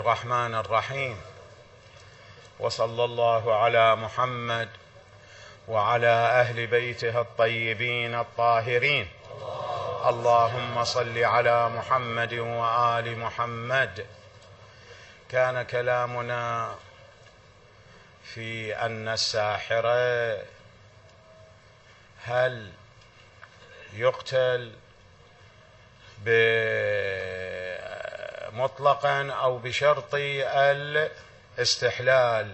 الرحمن الرحيم، وصلى الله على محمد وعلى أهل بيته الطيبين الطاهرين. اللهم صل على محمد وآل محمد. كان كلامنا في أن الساحر هل يقتل مطلقا أو بشرط الاستحلال.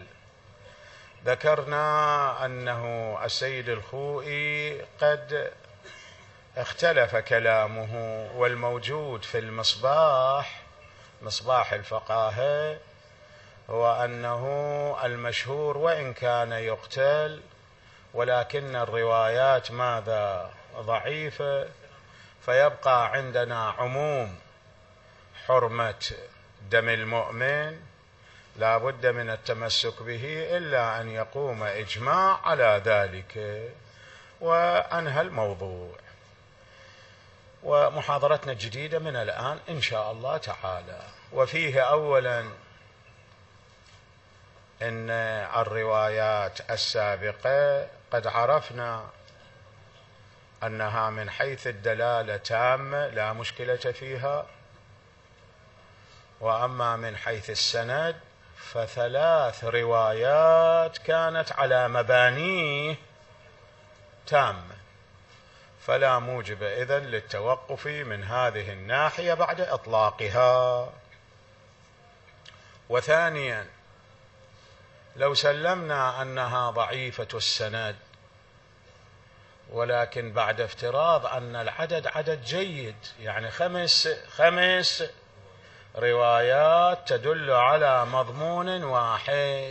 ذكرنا أنه السيد الخوئي قد اختلف كلامه، والموجود في مصباح الفقاهة هو أنه المشهور وإن كان يقتل، ولكن الروايات ماذا؟ ضعيفة، فيبقى عندنا عموم حرمة دم المؤمن لا بد من التمسك به إلا أن يقوم إجماع على ذلك، وأنهى الموضوع. ومحاضرتنا الجديدة من الآن إن شاء الله تعالى، وفيه أولا إن الروايات السابقة قد عرفنا أنها من حيث الدلالة تامة لا مشكلة فيها، وأما من حيث السند فثلاث روايات كانت على مبانيه تامة، فلا موجب إذن للتوقف من هذه الناحية بعد إطلاقها. وثانيا، لو سلمنا أنها ضعيفة السند، ولكن بعد افتراض أن العدد عدد جيد، يعني خمس روايات تدل على مضمون واحد،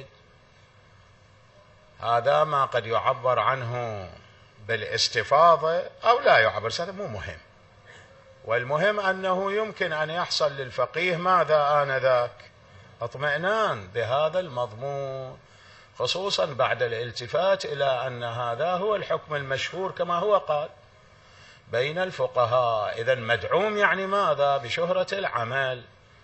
هذا ما قد يعبر عنه بالاستفاضة أو لا يعبر، هذا مو مهم، والمهم أنه يمكن أن يحصل للفقيه ماذا آنذاك؟ اطمئنان بهذا المضمون، خصوصا بعد الالتفات إلى أن هذا هو الحكم المشهور كما هو قال بين الفقهاء. إذن مدعوم يعني ماذا؟ بشهرة العمل،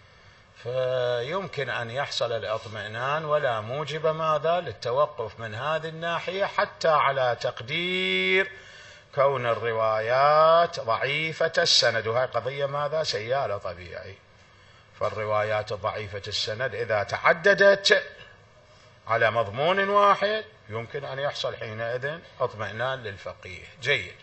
فيمكن أن يحصل الاطمئنان ولا موجب ماذا؟ للتوقف من هذه الناحية، حتى على تقدير كون الروايات ضعيفة السند، وهي قضية ماذا؟ سيالة طبيعي. فالروايات ضعيفة السند إذا تعددت على مضمون واحد يمكن أن يحصل حينئذ اطمئنان للفقيه. جيد.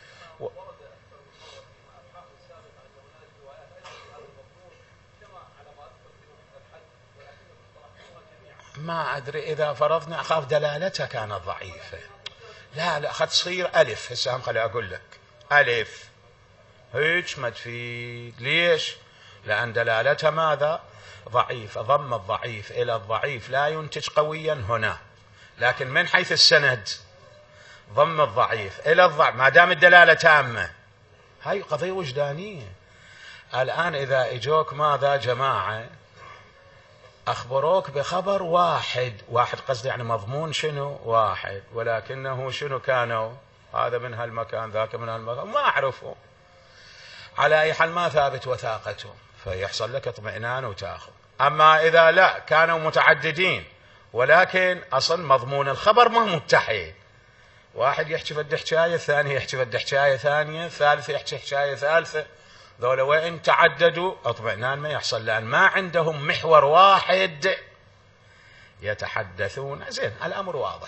ما أدري إذا فرضنا، أخاف دلالتها كانت ضعيفة. لا قد تصير ألف، هسه هم خلي أقول لك ألف هيك ما تفيد. ليش؟ لأن دلالتها ماذا؟ ضعيف. ضم الضعيف إلى الضعيف لا ينتج قويا هنا، لكن من حيث السند ضم الضعيف إلى الضعيف ما دام الدلالة تامة، هاي قضية وجدانية. الآن إذا إجوك ماذا جماعة أخبروك بخبر واحد قصدي يعني مضمون شنو؟ واحد، ولكنه شنو كانوا؟ هذا من هالمكان ذاك من هالمكان، ما أعرفه، على أي حال ما ثابت وثاقته، فيحصل لك اطمئنان وتأخذ. أما إذا لا كانوا متعددين ولكن أصل مضمون الخبر ما متحد، واحد يحكي بده حكاية، الثاني يحكي بده حكاية ثانية، الثالث يحكي حكاية ثالثة، ذولا وإن تعددوا اطمئنان ما يحصل، لأن ما عندهم محور واحد يتحدثون. زين، الأمر واضح.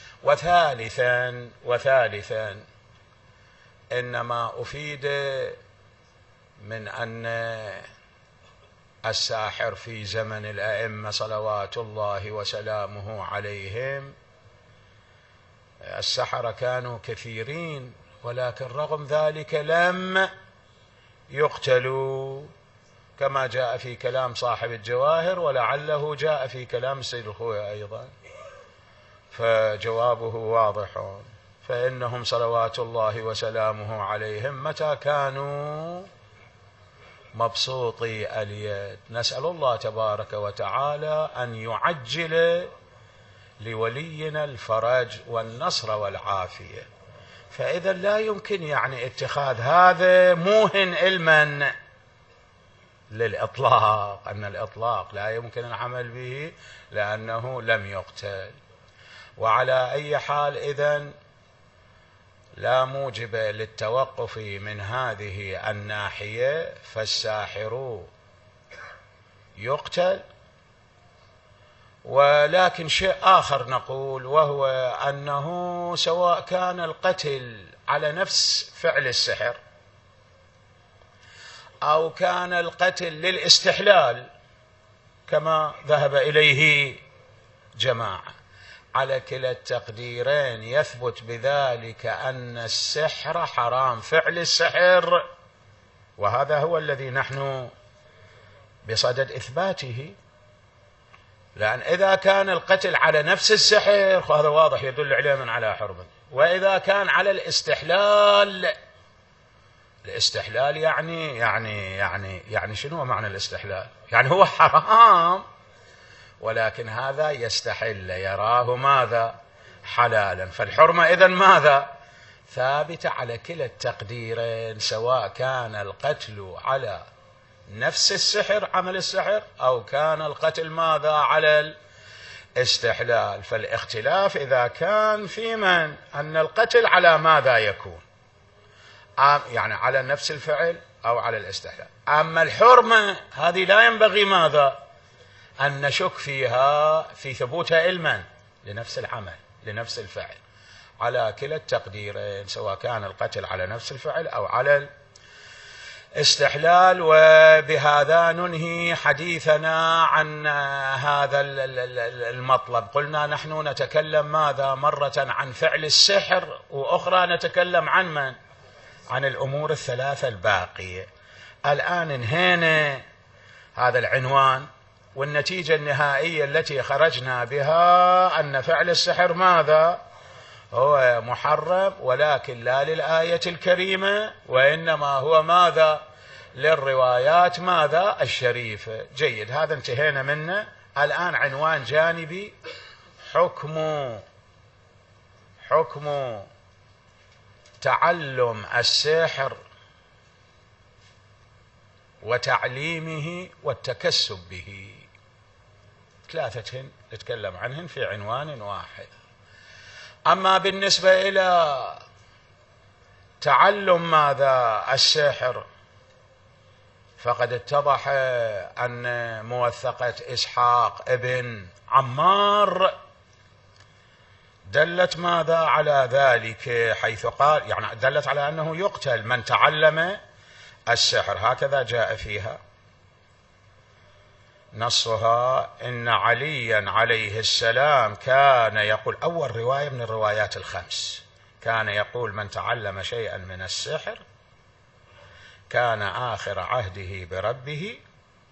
وثالثا إنما أفيد من أن الساحر في زمن الأئمة صلوات الله وسلامه عليهم، السحرة كانوا كثيرين، ولكن رغم ذلك لم يقتلوا، كما جاء في كلام صاحب الجواهر، ولعله جاء في كلام السيد الخوئي أيضا، فجوابه واضح. فإنهم صلوات الله وسلامه عليهم متى كانوا مبسوطي اليد، نسأل الله تبارك وتعالى أن يعجل لولينا الفرج والنصر والعافية. فإذا لا يمكن يعني اتخاذ هذا موهن علما، للإطلاق، أن الإطلاق لا يمكن العمل به لأنه لم يقتل. وعلى أي حال إذن لا موجب للتوقف من هذه الناحية، فالساحر يقتل. ولكن شيء آخر نقول، وهو أنه سواء كان القتل على نفس فعل السحر أو كان القتل للاستحلال كما ذهب إليه جماعة، على كلا التقديرين يثبت بذلك أن السحر حرام، فعل السحر، وهذا هو الذي نحن بصدد إثباته. لأن إذا كان القتل على نفس السحر فهذا واضح يدل عليه من على حرمة، وإذا كان على الاستحلال، الاستحلال يعني شنو معنى الاستحلال؟ يعني هو حرام ولكن هذا يستحل، يراه ماذا؟ حلالا. فالحرمة إذن ماذا؟ ثابتة على كلا التقديرين، سواء كان القتل على نفس السحر، عمل السحر، أو كان القتل ماذا؟ على الاستحلال. فالاختلاف إذا كان في من أن القتل على ماذا يكون، يعني على نفس الفعل أو على الاستحلال. أما الحرمة هذه لا ينبغي ماذا؟ أن نشك فيها في ثبوتها علما لنفس العمل، لنفس الفعل، على كلا التقديرين، سواء كان القتل على نفس الفعل أو على الاستحلال. وبهذا ننهي حديثنا عن هذا المطلب. قلنا نحن نتكلم ماذا؟ مرة عن فعل السحر، وأخرى نتكلم عن من؟ عن الأمور الثلاثة الباقية. الآن انهينا هذا العنوان، والنتيجة النهائية التي خرجنا بها أن فعل السحر ماذا؟ هو محرم، ولكن لا للآية الكريمة، وإنما هو ماذا؟ للروايات ماذا؟ الشريفة. جيد، هذا انتهينا منه. الآن عنوان جانبي، حكم تعلم السحر وتعليمه والتكسب به، ثلاثة نتكلم عنهن في عنوان واحد. أما بالنسبة إلى تعلم ماذا؟ السحر، فقد اتضح أن موثقة إسحاق ابن عمار دلت ماذا؟ على ذلك، حيث قال يعني دلت على أنه يقتل من تعلم السحر، هكذا جاء فيها نصها: إن عليا عليه السلام كان يقول، أول رواية من الروايات الخمس، كان يقول: من تعلم شيئا من السحر كان آخر عهده بربه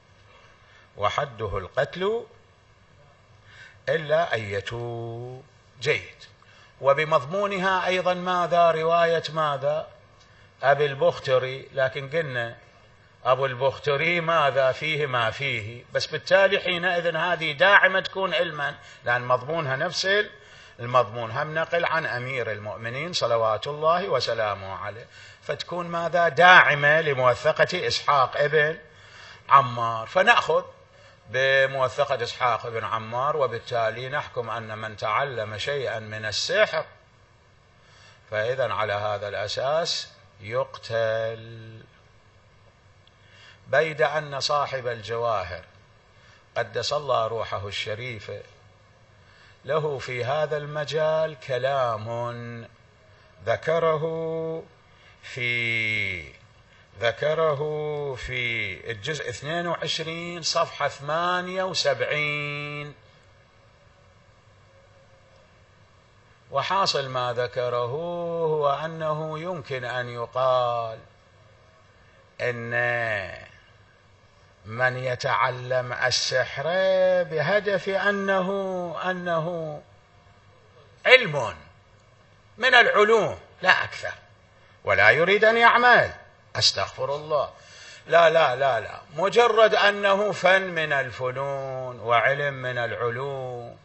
وحده القتل إلا أن يتوب. جيد. وبمضمونها أيضا ماذا؟ رواية ماذا؟ أبي البختري، لكن قلنا أبو البختري ماذا؟ فيه ما فيه، بس بالتالي حينئذ هذه داعمة تكون علما، لأن مضمونها نفس المضمون، هم نقل عن أمير المؤمنين صلوات الله وسلامه عليه، فتكون ماذا؟ داعمة لموثقة إسحاق ابن عمار، فنأخذ بموثقة إسحاق ابن عمار، وبالتالي نحكم أن من تعلم شيئا من السحر فإذن على هذا الأساس يقتل. بيد أن صاحب الجواهر قدس الله روحه الشريفة له في هذا المجال كلام ذكره في الجزء 22 صفحة 78، وحاصل ما ذكره هو أنه يمكن أن يقال إن من يتعلم السحر بهدف أنه علم من العلوم لا أكثر، ولا يريد أن يعمل، أستغفر الله، لا لا لا لا، مجرد أنه فن من الفنون وعلم من العلوم،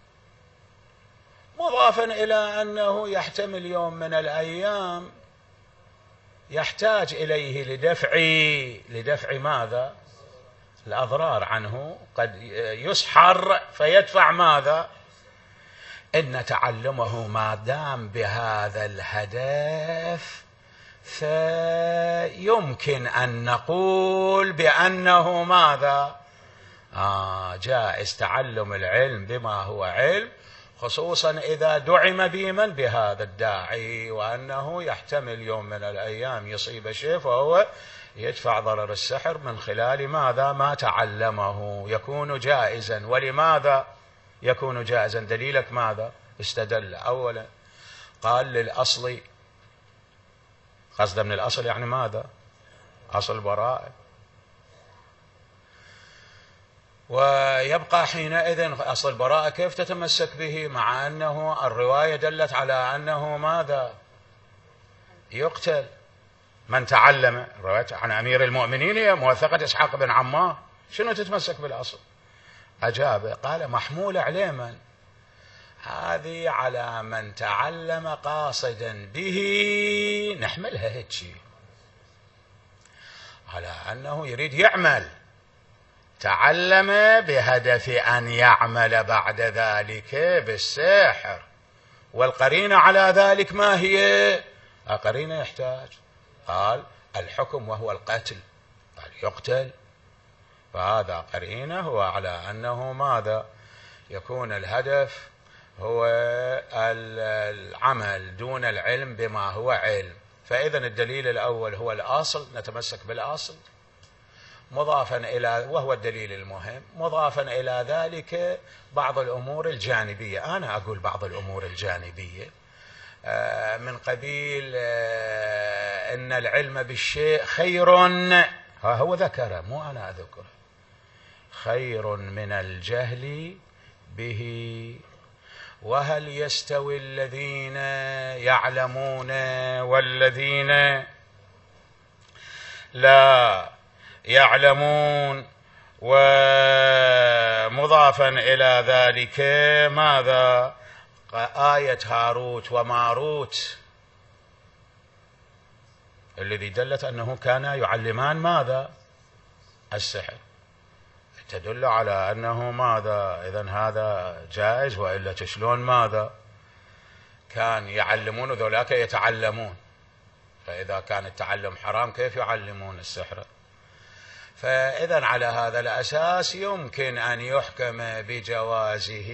مضافا إلى أنه يحتمل يوم من الأيام يحتاج إليه لدفع ماذا؟ الأضرار عنه، قد يسحر فيدفع ماذا؟ إن تعلمه ما دام بهذا الهدف فيمكن أن نقول بأنه ماذا؟ جائز تعلم العلم بما هو علم، خصوصا إذا دعم بمن؟ بهذا الداعي، وأنه يحتمل يوم من الأيام يصيب شيء فهو يدفع ضرر السحر من خلال ماذا؟ ما تعلمه، يكون جائزا. ولماذا يكون جائزا؟ دليلك ماذا؟ استدل أولا قال للأصل، قصد من الأصل يعني ماذا؟ أصل براءة. ويبقى حينئذ أصل البراءة كيف تتمسك به مع أنه الرواية دلت على أنه ماذا؟ يقتل من تعلم. رواية عن أمير المؤمنين هي موثقة إسحاق بن عمار، شنو تتمسك بالأصل؟ أجاب قال محمول عليه من؟ هذه على من تعلم قاصدا به، نحملها هيك على أنه يريد يعمل، تعلم بهدف أن يعمل بعد ذلك بالسحر. والقرينة على ذلك ما هي؟ قرينة يحتاج، قال الحكم وهو القتل، قال يقتل، فهذا قرينة هو على أنه ماذا؟ يكون الهدف هو العمل دون العلم بما هو علم. فإذا الدليل الأول هو الأصل، نتمسك بالأصل، مضافا إلى، وهو الدليل المهم، مضافا إلى ذلك بعض الأمور الجانبية. أنا أقول بعض الأمور الجانبية من قبيل إن العلم بالشيء خير، هو ذكره مو أنا أذكره، خير من الجهل به. وهل يستوي الذين يعلمون والذين لا يعلمون؟ ومضافا إلى ذلك ماذا؟ آية هاروت وماروت الذي دلت أنه كانا يعلمان ماذا؟ السحر، تدل على أنه ماذا؟ إذن هذا جائز، وإلا شلون ماذا؟ كان يعلمون ذولاك يتعلمون، فإذا كان التعلم حرام كيف يعلمون السحر؟ فإذا على هذا الأساس يمكن أن يحكم بجوازه.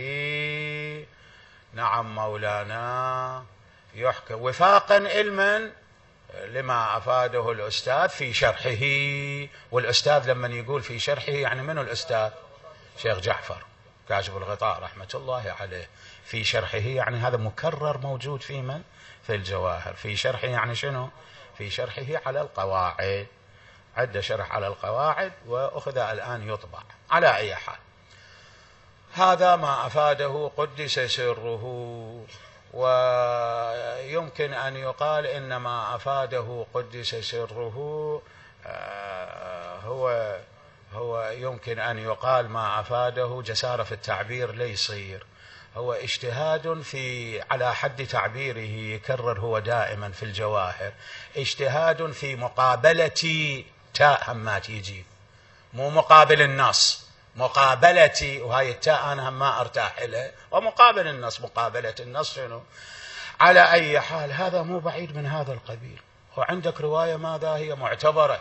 نعم مولانا، يحكم وفاقا علما لما أفاده الأستاذ في شرحه. والأستاذ لما يقول في شرحه يعني منو الأستاذ؟ شيخ جعفر كاشف الغطاء رحمة الله عليه. في شرحه يعني هذا مكرر موجود في من؟ في الجواهر. في شرحه يعني شنو؟ في شرحه على القواعد، عد شرح على القواعد وأخذ الآن يطبع. على أي حال هذا ما أفاده قدس سره، ويمكن أن يقال إن ما أفاده قدس سره هو يمكن أن يقال ما أفاده جسارة في التعبير لا يصير، هو اجتهاد في على حد تعبيره يكرر هو دائما في الجواهر، اجتهاد في مقابلة تاء همات يجي، مو مقابل النص، مقابلتي، وهاي التاء أنا ما أرتاح لها، ومقابل النص، مقابلة النص شنو؟ على أي حال هذا مو بعيد من هذا القبيل. وعندك رواية ماذا هي معتبرة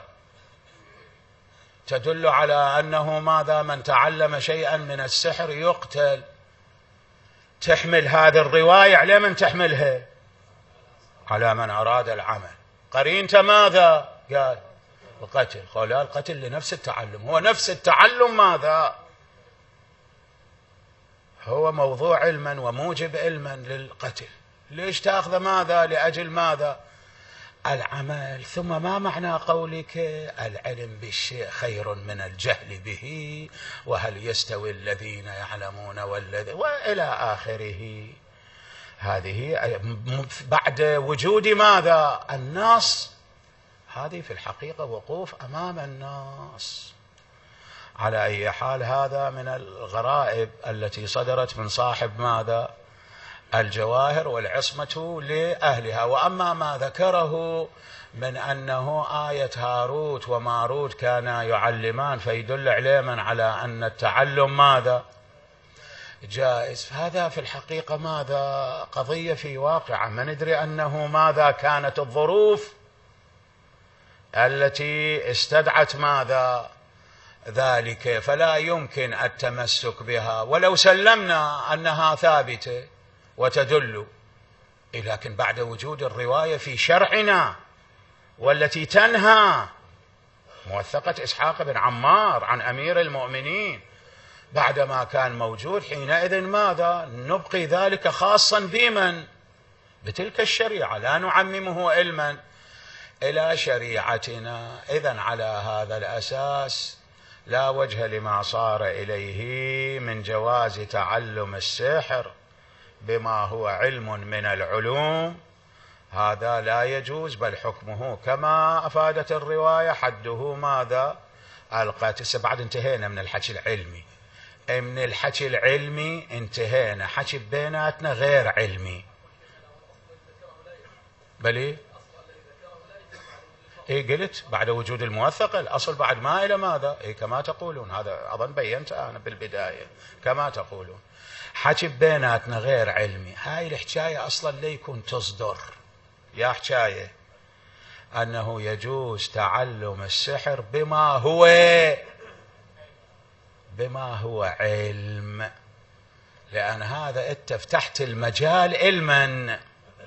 تدل على أنه ماذا؟ من تعلم شيئا من السحر يقتل. تحمل هذه الرواية على من تحملها؟ على من أراد العمل. قرينت ماذا؟ قال القتل. قال القتل لنفس التعلم، هو نفس التعلم ماذا؟ هو موضوع علما وموجب علما للقتل. ليش تأخذ ماذا؟ لأجل ماذا؟ العمل. ثم ما معنى قولك العلم بالشيء خير من الجهل به؟ وهل يستوي الذين يعلمون والذين وإلى آخره. هذه بعد وجود ماذا؟ النص. هذه في الحقيقة وقوف أمام النص. على أي حال هذا من الغرائب التي صدرت من صاحب ماذا؟ الجواهر والعصمة لأهلها. وأما ما ذكره من أنه آية هاروت وماروت كانا يعلمان فيدل علما على أن التعلم ماذا جائز، هذا في الحقيقة ماذا قضية في واقعة، ما ندري أنه ماذا كانت الظروف التي استدعت ماذا ذلك، فلا يمكن التمسك بها ولو سلمنا أنها ثابتة وتدل، لكن بعد وجود الرواية في شرعنا والتي تنهى موثقة إسحاق بن عمار عن أمير المؤمنين بعدما كان موجود، حينئذ ماذا نبقي ذلك خاصا بمن؟ بتلك الشريعة، لا نعممه علما إلى شريعتنا. إذن على هذا الأساس لا وجه لما صار إليه من جواز تعلم السحر بما هو علم من العلوم، هذا لا يجوز، بل حكمه كما أفادت الرواية حده ماذا القتل. بعد انتهينا من الحكي العلمي، من الحكي العلمي انتهينا، حكي بيناتنا غير علمي. بلي قلت بعد وجود الموثقة الأصل بعد ما إلى ماذا كما تقولون، هذا أظن بينت أنا بالبداية كما تقولون، حكي بيناتنا غير علمي. هاي الحكاية أصلا ليكون تصدر يا حكاية أنه يجوز تعلم السحر بما هو علم، لأن هذا أنت فتحت المجال علما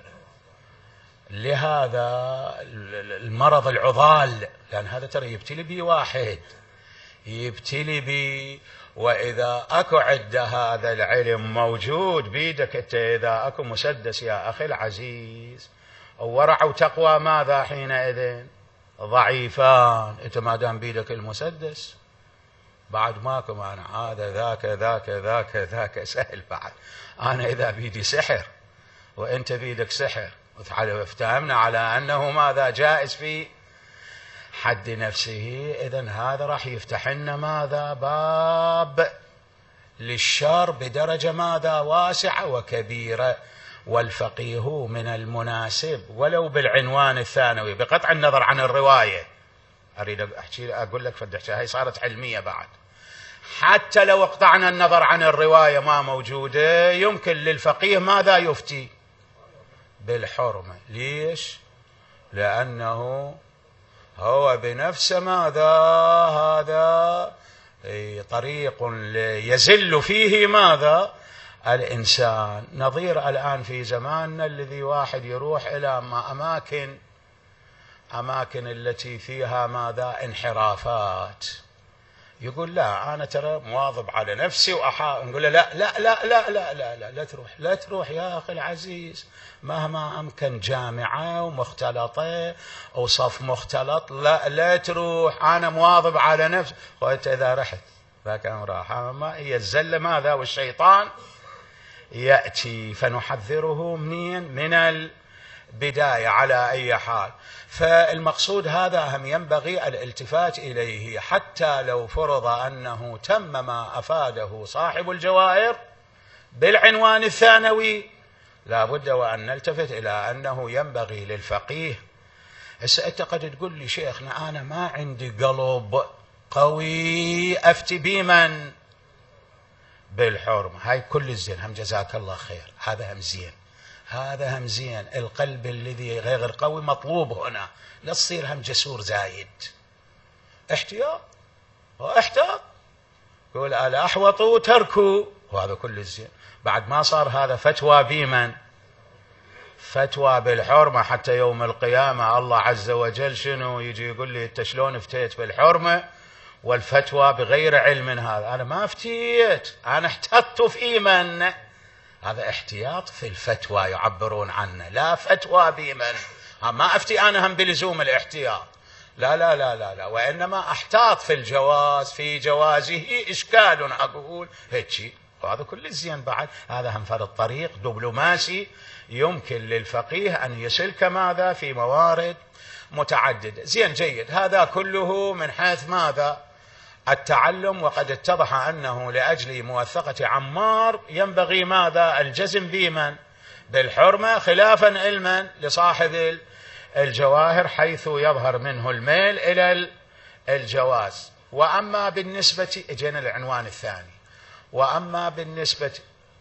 لهذا المرض العضال، لأن هذا ترى يبتلي بي واحد، يبتلي بي، وإذا أكو عدة هذا العلم موجود بيدك أنت، إذا أكو مسدس يا أخي العزيز، ورع وتقوى ماذا حينئذ ضعيفان، أنت ما دام بيدك المسدس بعد ماكو مانع، هذا ذاك سهل. بعد أنا إذا بيدي سحر وأنت بيدك سحر افتهمنا على أنه ماذا جائز في حد نفسه، إذن هذا راح يفتح لنا ماذا باب للشر بدرجة ماذا واسعة وكبيرة. والفقيه من المناسب ولو بالعنوان الثانوي بقطع النظر عن الرواية، أريد أقول لك فدحتها هي صارت علمية بعد، حتى لو اقطعنا النظر عن الرواية ما موجودة، يمكن للفقيه ماذا يفتي بالحرمة. ليش؟ لأنه هو بنفسه ماذا هذا طريق يزل فيه ماذا الإنسان، نظير الآن في زماننا الذي واحد يروح إلى أماكن التي فيها ماذا انحرافات، يقول لا أنا ترى مواظب على نفسي نقول له لا لا لا لا لا لا لا, لا تروح، لا تروح يا أخي العزيز، مهما أمكن جامعة ومختلطة أو صف مختلط، لا تروح، أنا مواظب على نفسي. وأنت إذا رحت ذاك راح ما هي الزلة ماذا، والشيطان يأتي، فنحذره من البداية على أي حال. فالمقصود هذا هم ينبغي الالتفات إليه، حتى لو فرض أنه تم ما أفاده صاحب الجواهر بالعنوان الثانوي، لا بد وأن نلتفت إلى أنه ينبغي للفقيه. هسه أنت قد تقول لي شيخنا أنا ما عندي قلب قوي أفتي بمن بالحرمة، هاي كل الزين، هم جزاك الله خير، هذا هم زين، هذا هم زين، القلب الذي غير قوي مطلوب هنا، لا تصير هم جسور زايد، احتياط واحتاط، يقول الأحوط تركوا، وهذا كل الزين. بعد ما صار هذا فتوى بمن؟ فتوى بالحرمة، حتى يوم القيامة الله عز وجل شنو يجي يقول لي انت شلون افتيت بالحرمة والفتوى بغير علم، هذا أنا ما افتيت، أنا احتطت في إيمن، هذا احتياط في الفتوى يعبرون عنه، لا فتوى بمن، ما أفتي أنا هم بلزوم الاحتياط، لا لا لا لا لا، وإنما احتاط في الجواز، في جوازه إشكال أقول هيك، وهذا كل الزين. بعد هذا هم فرض طريق دبلوماسي يمكن للفقيه أن يسلك ماذا في موارد متعددة. زين جيد، هذا كله من حيث ماذا التعلم. وقد اتضح أنه لأجل موثقة عمار ينبغي ماذا الجزم بمن بالحرمة، خلافا علما لصاحب الجواهر حيث يظهر منه الميل إلى الجواز. وأما بالنسبة، اجينا العنوان الثاني، وأما بالنسبة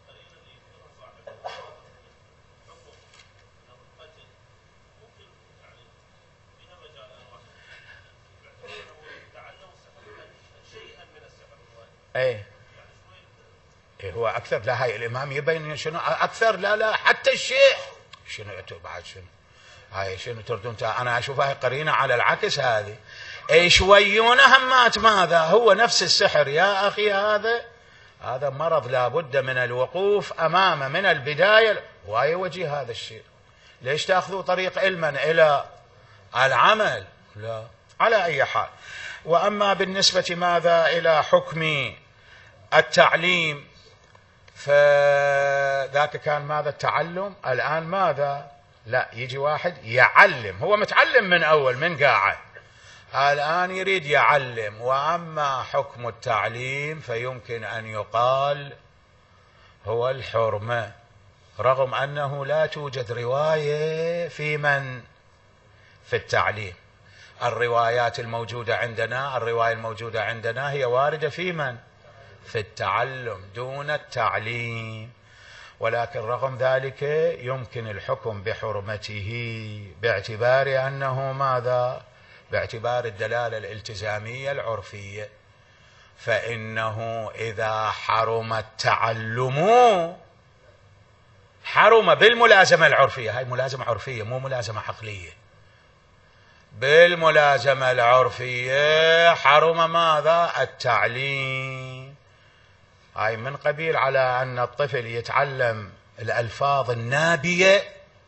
ايه هو اكثر. لا، هاي الامام يبين شنو اكثر. لا حتى الشيخ شنو بعد شنو هاي شنو تردون؟ انا اشوفها قرينه على العكس هذه. شويون همات ماذا؟ هو نفس السحر يا اخي. هذا مرض لابد من الوقوف امامه من البدايه. واي وجه هذا الشيء؟ ليش تاخذوا طريق علما الى العمل؟ لا، على اي حال. واما بالنسبه ماذا الى حكم التعليم، فذاك كان ماذا؟ التعلم. الآن ماذا؟ لا، يجي واحد يعلم، هو متعلم من أول من قاعد، الآن يريد يعلم. وأما حكم التعليم فيمكن أن يقال هو الحرمة، رغم أنه لا توجد رواية في التعليم. الروايات الموجودة عندنا، الرواية الموجودة عندنا هي واردة في التعلم دون التعليم. ولكن رغم ذلك يمكن الحكم بحرمته باعتبار أنه ماذا؟ باعتبار الدلالة الالتزامية العرفية. فإنه إذا حرم التعلم حرم بالملازمة العرفية. هاي ملازمة عرفية مو ملازمة عقلية. بالملازمة العرفية حرم ماذا؟ التعليم. هاي من قبيل على أن الطفل يتعلم الألفاظ النابية،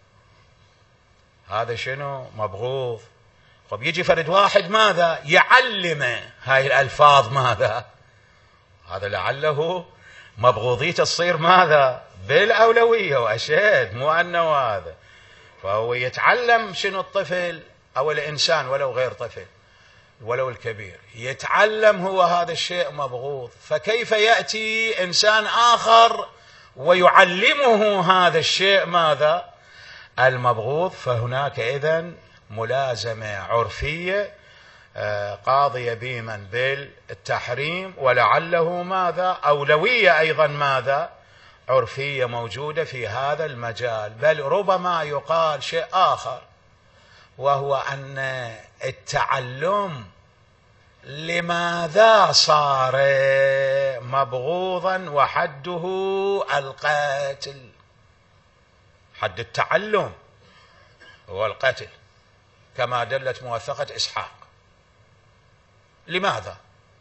هذا شنو؟ مبغوض. طب يجي فرد واحد ماذا؟ يعلمه هاي الألفاظ ماذا؟ هذا لعله مبغوضيته تصير ماذا؟ بالأولوية وأشد، مو أنه هذا. فهو يتعلم شنو الطفل أو الإنسان ولو غير طفل ولو الكبير، يتعلم هو هذا الشيء مبغوض. فكيف يأتي إنسان آخر ويعلمه هذا الشيء ماذا؟ المبغوض. فهناك إذن ملازمة عرفية قاضية بمن بالتحريم، ولعله ماذا؟ أولوية أيضا ماذا؟ عرفية موجودة في هذا المجال. بل ربما يقال شيء آخر، وهو أن التعلم لماذا صار مبغوضا وحده القتل؟ حد التعلم هو القتل كما دلت موثقة إسحاق. لماذا؟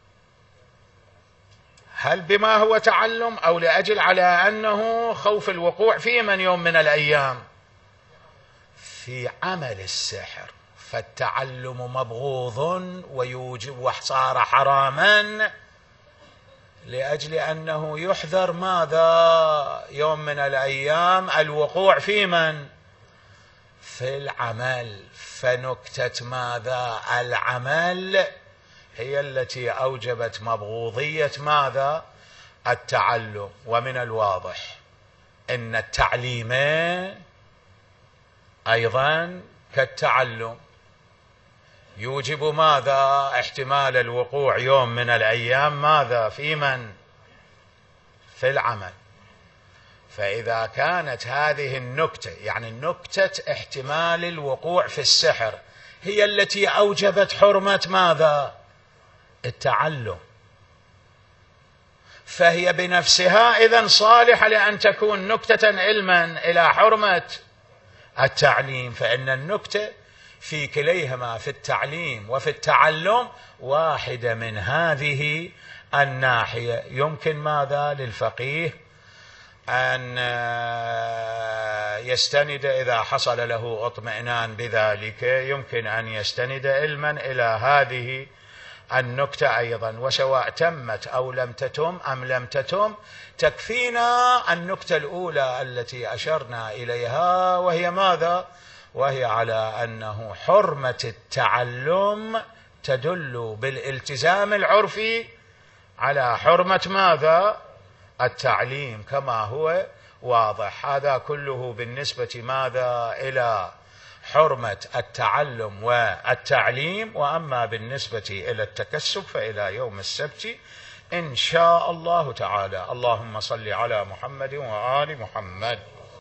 هل بما هو تعلم أو لأجل على أنه خوف الوقوع في من يوم من الأيام في عمل السحر؟ فالتعلم مبغوض ويوجب وصار حراما لأجل أنه يحذر ماذا؟ يوم من الأيام الوقوع في من؟ في العمل. فنكتة ماذا؟ العمل هي التي أوجبت مبغوضية ماذا؟ التعلم. ومن الواضح أن التعليم أيضا كالتعلم يوجب ماذا؟ احتمال الوقوع يوم من الأيام ماذا؟ في من؟ في العمل. فإذا كانت هذه النكتة، يعني نكتة احتمال الوقوع في السحر، هي التي أوجبت حرمة ماذا؟ التعلم، فهي بنفسها إذن صالحة لأن تكون نكتة علما إلى حرمة التعليم. فإن النكتة في كليهما في التعليم وفي التعلم واحدة من هذه الناحية. يمكن ماذا؟ للفقيه أن يستند إذا حصل له اطمئنان بذلك، يمكن أن يستند علما إلى هذه النكتة أيضا. وسواء تمت أو لم تتم أم لم تتم، تكفينا النكتة الأولى التي أشرنا إليها، وهي ماذا؟ وهي على أنه حرمة التعلم تدل بالالتزام العرفي على حرمة ماذا؟ التعليم كما هو واضح. هذا كله بالنسبة ماذا إلى حرمة التعلم والتعليم. وأما بالنسبة إلى التكسب فإلى يوم السبت إن شاء الله تعالى. اللهم صل على محمد وآل محمد.